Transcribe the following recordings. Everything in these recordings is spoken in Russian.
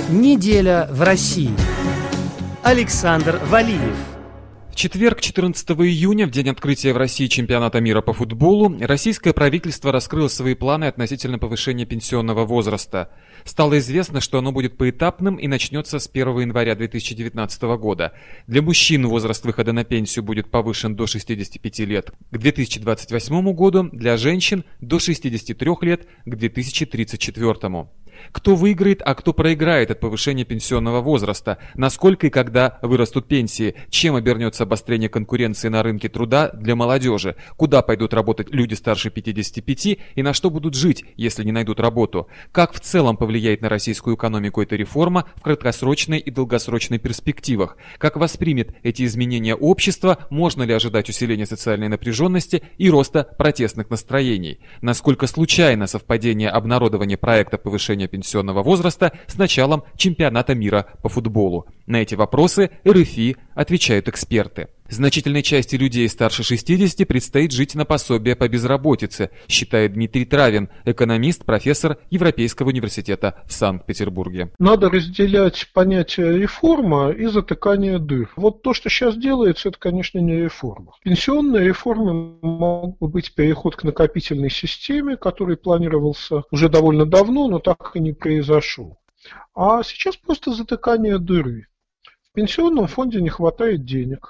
Неделя в России. Александр Валиев. В четверг, 14 июня, в день открытия в России чемпионата мира по футболу, российское правительство раскрыло свои планы относительно повышения пенсионного возраста. Стало известно, что оно будет поэтапным и начнется с 1 января 2019 года. Для мужчин возраст выхода на пенсию будет повышен до 65 лет к 2028 году, для женщин до 63 лет к 2034. Кто выиграет, а кто проиграет от повышения пенсионного возраста, насколько и когда вырастут пенсии, чем обернется обострение конкуренции на рынке труда для молодежи, куда пойдут работать люди старше 55 и на что будут жить, если не найдут работу, как в целом повлияет на российскую экономику эта реформа в краткосрочной и долгосрочной перспективах, как воспримет эти изменения общество, можно ли ожидать усиления социальной напряженности и роста протестных настроений, насколько случайно совпадение обнародования проекта повышения пенсионного возраста с началом чемпионата мира по футболу. На эти вопросы РФИ отвечают эксперты. Значительной части людей старше 60 предстоит жить на пособие по безработице, считает Дмитрий Травин, экономист, профессор Европейского университета в Санкт-Петербурге. Надо разделять понятие реформа и затыкание дыр. Вот то, что сейчас делается, это, конечно, не реформа. Пенсионная реформа мог бы быть переход к накопительной системе, который планировался уже довольно давно, но так и не произошел. А сейчас просто затыкание дыры. В пенсионном фонде не хватает денег.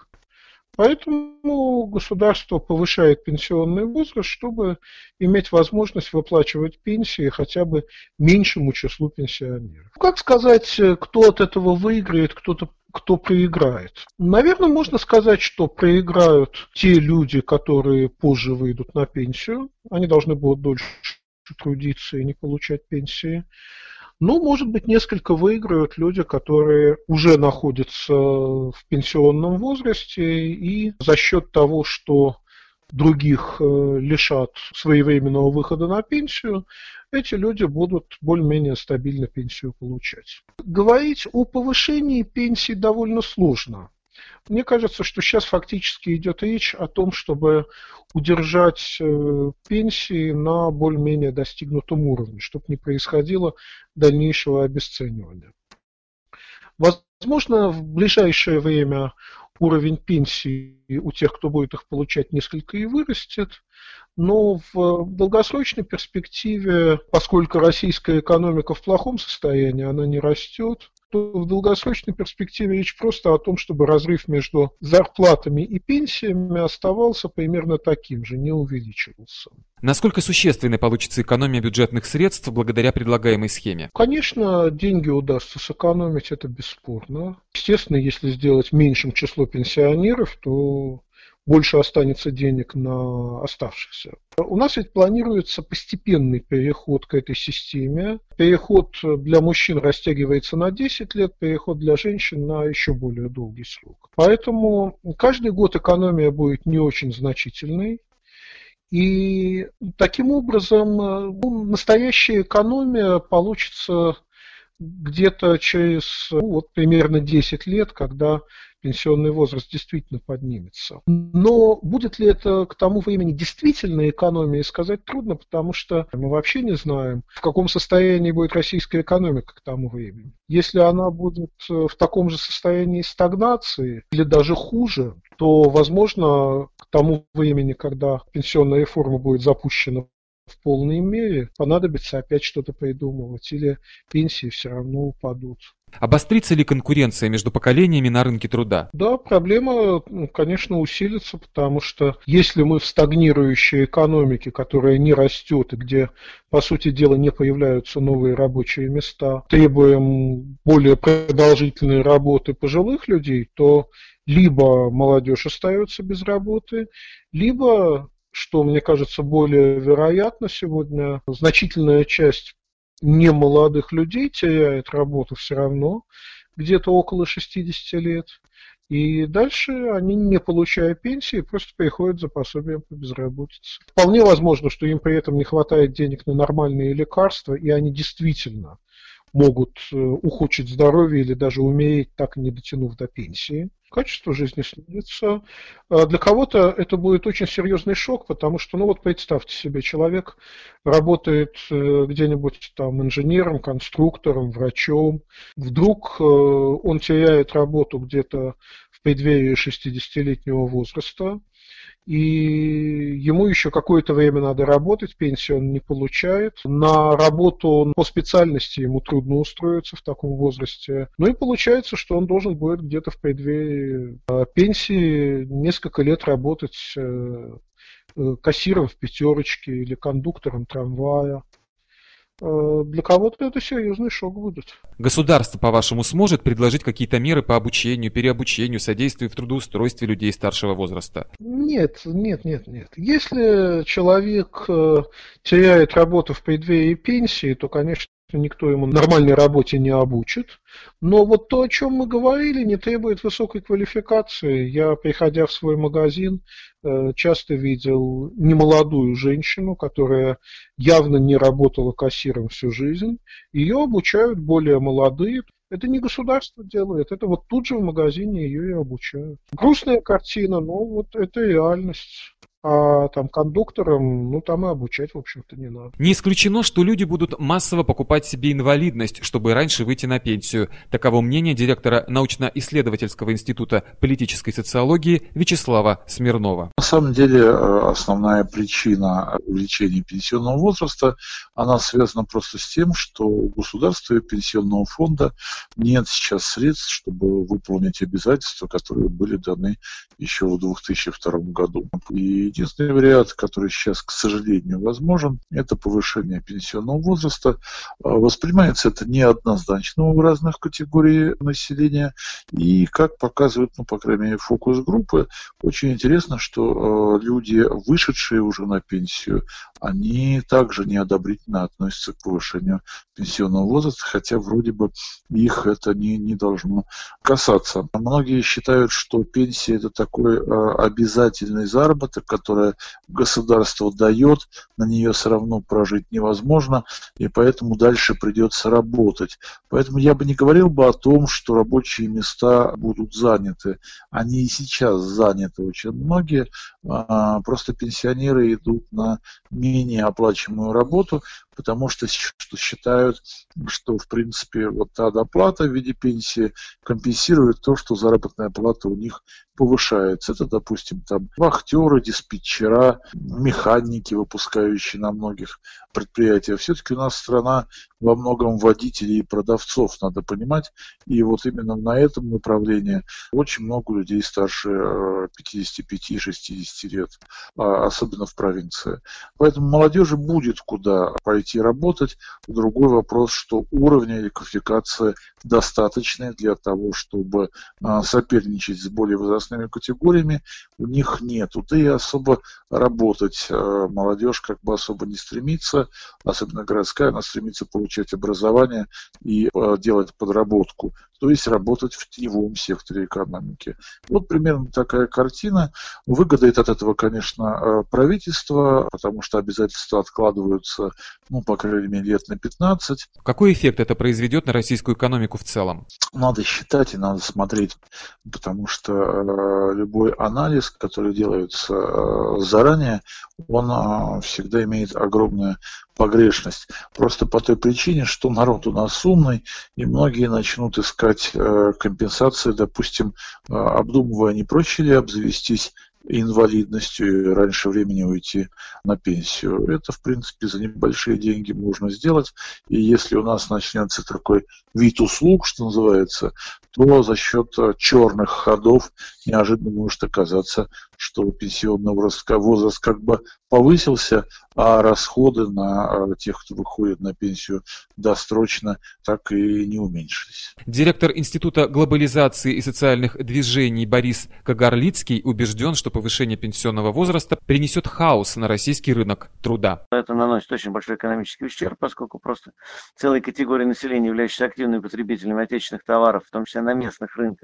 Поэтому государство повышает пенсионный возраст, чтобы иметь возможность выплачивать пенсии хотя бы меньшему числу пенсионеров. Как сказать, кто от этого выиграет, кто проиграет? Наверное, можно сказать, что проиграют те люди, которые позже выйдут на пенсию. Они должны будут дольше трудиться и не получать пенсии. Ну, может быть, несколько выиграют люди, которые уже находятся в пенсионном возрасте и за счет того, что других лишат своевременного выхода на пенсию, эти люди будут более-менее стабильно пенсию получать. Говорить о повышении пенсий довольно сложно. Мне кажется, что сейчас фактически идет речь о том, чтобы удержать пенсии на более-менее достигнутом уровне, чтобы не происходило дальнейшего обесценивания. Возможно, в ближайшее время уровень пенсий у тех, кто будет их получать, несколько и вырастет, но в долгосрочной перспективе, поскольку российская экономика в плохом состоянии, она не растет, то в долгосрочной перспективе речь просто о том, чтобы разрыв между зарплатами и пенсиями оставался примерно таким же, не увеличивался. Насколько существенной получится экономия бюджетных средств благодаря предлагаемой схеме? Конечно, деньги удастся сэкономить, это бесспорно. Естественно, если сделать меньшим число пенсионеров, то больше останется денег на оставшихся. У нас ведь планируется постепенный переход к этой системе. Переход для мужчин растягивается на 10 лет, переход для женщин на еще более долгий срок. Поэтому каждый год экономия будет не очень значительной. И таким образом настоящая экономия получится где-то через примерно 10 лет, когда пенсионный возраст действительно поднимется. Но будет ли это к тому времени действительно экономией, сказать трудно, потому что мы вообще не знаем, в каком состоянии будет российская экономика к тому времени. Если она будет в таком же состоянии стагнации или даже хуже, то, возможно, к тому времени, когда пенсионная реформа будет запущена в полной мере, понадобится опять что-то придумывать, или пенсии все равно упадут. Обострится ли конкуренция между поколениями на рынке труда? Да, проблема, конечно, усилится, потому что если мы в стагнирующей экономике, которая не растет и где, по сути дела, не появляются новые рабочие места, требуем более продолжительной работы пожилых людей, то либо молодежь остается без работы, либо, что мне кажется более вероятно сегодня, значительная часть немолодых людей теряет работу все равно, где-то около 60 лет. И дальше они, не получая пенсии, просто приходят за пособием по безработице. Вполне возможно, что им при этом не хватает денег на нормальные лекарства, и они действительно могут ухудшить здоровье или даже умереть, так и не дотянув до пенсии. Качество жизни снизится. Для кого-то это будет очень серьезный шок, потому что, представьте себе, человек работает где-нибудь там инженером, конструктором, врачом. Вдруг он теряет работу где-то в преддверии 60-летнего возраста, и ему еще какое-то время надо работать, пенсию он не получает. На работу по специальности ему трудно устроиться в таком возрасте. Ну и получается, что он должен будет где-то в преддверии пенсии несколько лет работать кассиром в пятерочке или кондуктором трамвая. Для кого-то это серьезный шок будет. Государство, по-вашему, сможет предложить какие-то меры по обучению, переобучению, содействию в трудоустройстве людей старшего возраста? Нет. Если человек теряет работу в преддверии пенсии, то, конечно, никто ему нормальной работе не обучит. Но вот то, о чем мы говорили, не требует высокой квалификации. Я, приходя в свой магазин, часто видел немолодую женщину, которая явно не работала кассиром всю жизнь. Ее обучают более молодые. Это не государство делает, это вот тут же в магазине ее и обучают. Грустная картина, но вот это реальность. А там кондукторам, там и обучать, в общем-то, не надо. Не исключено, что люди будут массово покупать себе инвалидность, чтобы раньше выйти на пенсию. Таково мнение директора научно-исследовательского института политической социологии Вячеслава Смирнова. На самом деле, основная причина увеличения пенсионного возраста, она связана просто с тем, что у государства и пенсионного фонда нет сейчас средств, чтобы выполнить обязательства, которые были даны еще в 2002 году. И единственный вариант, который сейчас, к сожалению, возможен, это повышение пенсионного возраста. Воспринимается это неоднозначно в разных категориях населения. И, как показывают, по крайней мере, фокус-группы, очень интересно, что люди, вышедшие уже на пенсию, они также неодобрительно относятся к повышению пенсионного возраста, хотя вроде бы их это не должно касаться. Многие считают, что пенсия – это такой обязательный заработок, который государство дает, на нее все равно прожить невозможно, и поэтому дальше придется работать. Поэтому я бы не говорил о том, что рабочие места будут заняты. Они и сейчас заняты очень многие, просто пенсионеры идут на менее оплачиваемую работу, потому что считают, что, в принципе, вот та доплата в виде пенсии компенсирует то, что заработная плата у них повышается. Это, допустим, там вахтеры, диспетчера, механики, выпускающие на многих предприятиях. Все-таки у нас страна во многом водителей и продавцов, надо понимать. И вот именно на этом направлении очень много людей старше 55-60 лет, особенно в провинции. Поэтому молодежи будет куда пойти работать. Другой вопрос, что уровня или квалификации достаточные для того, чтобы соперничать с более возрастными категориями, у них нету. Да и особо работать молодежь особо не стремится, особенно городская, она стремится получать образование и делать подработку, то есть работать в теневом секторе экономики. Вот примерно такая картина. Выгодает от этого, конечно, правительство, потому что обязательства откладываются, по крайней мере, лет на 15. Какой эффект это произведет на российскую экономику в целом? Надо считать и надо смотреть, потому что любой анализ, который делается заранее, он всегда имеет огромную погрешность. Просто по той причине, что народ у нас умный, и многие начнут искать компенсации, допустим, обдумывая, не проще ли обзавестись инвалидностью и раньше времени уйти на пенсию. Это, в принципе, за небольшие деньги можно сделать. И если у нас начнется такой вид услуг, что называется, то за счет черных ходов неожиданно может оказаться, что пенсионный возраст повысился, а расходы на тех, кто выходит на пенсию досрочно, так и не уменьшились. Директор Института глобализации и социальных движений Борис Кагарлицкий убежден, что повышение пенсионного возраста принесет хаос на российский рынок труда. Это наносит очень большой экономический ущерб, поскольку просто целые категории населения, являющиеся активными потребителями отечественных товаров, в том числе на местных рынках,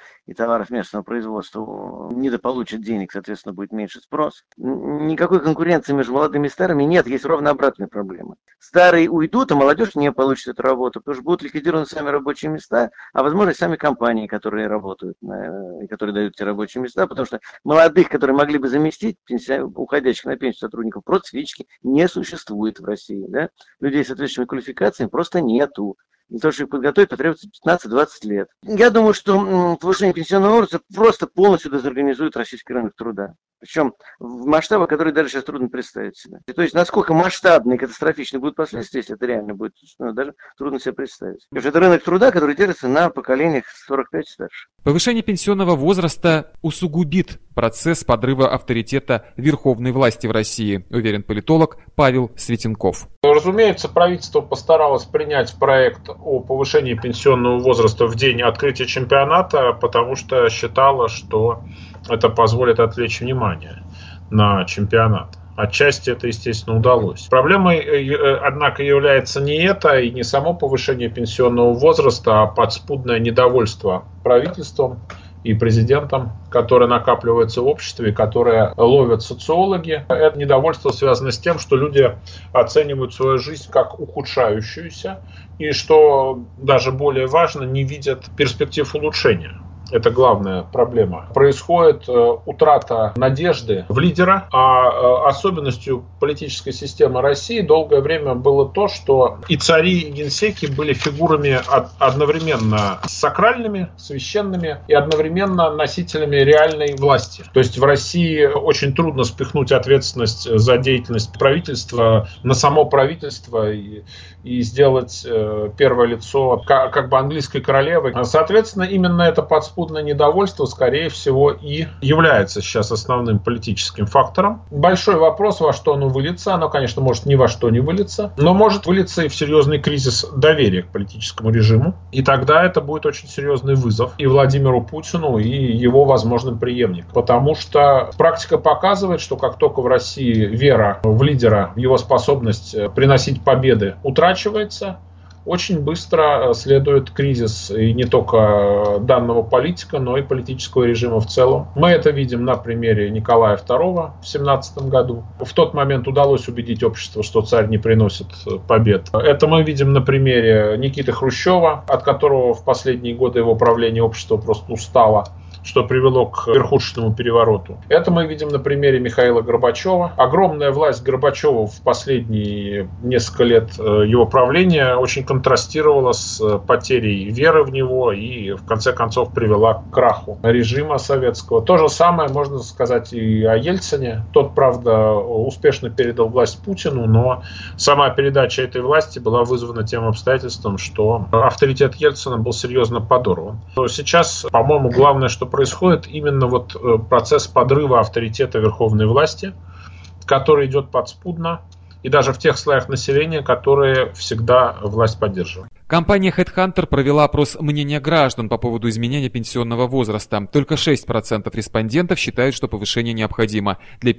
и товаров местного производства недополучат денег, соответственно, будет меньше спрос. Никакой конкуренции между молодыми и старыми нет, есть ровно обратная проблема. Старые уйдут, а молодежь не получит эту работу, потому что будут ликвидированы сами рабочие места, а возможно и сами компании, которые работают, и которые дают эти рабочие места, потому что молодых, которые могли бы заместить уходящих на пенсию сотрудников, просто физически не существует в России. Да? Людей с соответствующими квалификациями просто нету. Для того, чтобы их подготовить, потребуется 15-20 лет. Я думаю, что повышение пенсионного возраста просто полностью дезорганизует российский рынок труда. Причем в масштабах, которые даже сейчас трудно представить себе. То есть, насколько масштабные и катастрофичные будут последствия, если это реально будет, даже трудно себе представить. Потому что это рынок труда, который держится на поколениях 45 и старше. Повышение пенсионного возраста усугубит процесс подрыва авторитета верховной власти в России, уверен политолог Павел Светенков. Разумеется, правительство постаралось принять проект о повышении пенсионного возраста в день открытия чемпионата, потому что считало, что это позволит отвлечь внимание на чемпионат. Отчасти это, естественно, удалось. Проблемой, однако, является не это и не само повышение пенсионного возраста, а подспудное недовольство правительством и президентом, которое накапливается в обществе, которое ловят социологи. Это недовольство связано с тем, что люди оценивают свою жизнь как ухудшающуюся и, что даже более важно, не видят перспектив улучшения. Это главная проблема. Происходит утрата надежды в лидера, а особенностью политической системы России долгое время было то, что и цари, и генсеки были фигурами одновременно сакральными, священными и одновременно носителями реальной власти. То есть в России очень трудно спихнуть ответственность за деятельность правительства на само правительство и сделать первое лицо как бы английской королевы. Соответственно, именно это подспудное недовольство, скорее всего, и является сейчас основным политическим фактором. Большой вопрос, во что оно выльется. Оно, конечно, может ни во что не вылиться, но может вылиться и в серьезный кризис доверия к политическому режиму. И тогда это будет очень серьезный вызов и Владимиру Путину, и его возможным преемникам. Потому что практика показывает, что как только в России вера в лидера, в его способность приносить победы утрачивается, очень быстро следует кризис и не только данного политика, но и политического режима в целом. Мы это видим на примере Николая II в 17 году. В тот момент удалось убедить общество, что царь не приносит побед. Это мы видим на примере Никиты Хрущева, от которого в последние годы его правления общество просто устало, что привело к верхушечному перевороту. Это мы видим на примере Михаила Горбачева. Огромная власть Горбачева в последние несколько лет его правления очень контрастировала с потерей веры в него и в конце концов привела к краху режима советского. То же самое можно сказать и о Ельцине. Тот, правда, успешно передал власть Путину, но сама передача этой власти была вызвана тем обстоятельством, что авторитет Ельцина был серьезно подорван. Сейчас, по-моему, главное, что происходит, именно процесс подрыва авторитета верховной власти, который идет подспудно, и даже в тех слоях населения, которые всегда власть поддерживают. Компания HeadHunter провела опрос мнения граждан по поводу изменения пенсионного возраста. Только 6% респондентов считают, что повышение необходимо. Для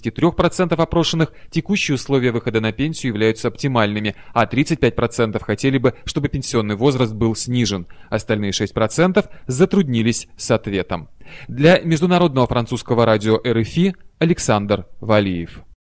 53% опрошенных текущие условия выхода на пенсию являются оптимальными, а 35% хотели бы, чтобы пенсионный возраст был снижен. Остальные 6% затруднились с ответом. Для международного французского радио РФИ Александр Валиев.